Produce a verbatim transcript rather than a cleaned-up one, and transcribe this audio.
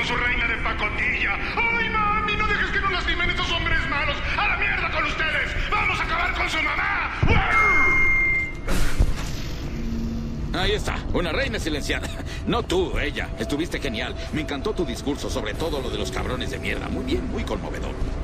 con su reina de pacotilla. ¡Ay, mami! No dejes que nos lastimen estos hombres malos. ¡A la mierda con ustedes! ¡Vamos a acabar con su mamá! Ahí está, una reina silenciada. No tú, ella. Estuviste genial. Me encantó tu discurso, sobre todo lo de los cabrones de mierda. Muy bien, muy conmovedor.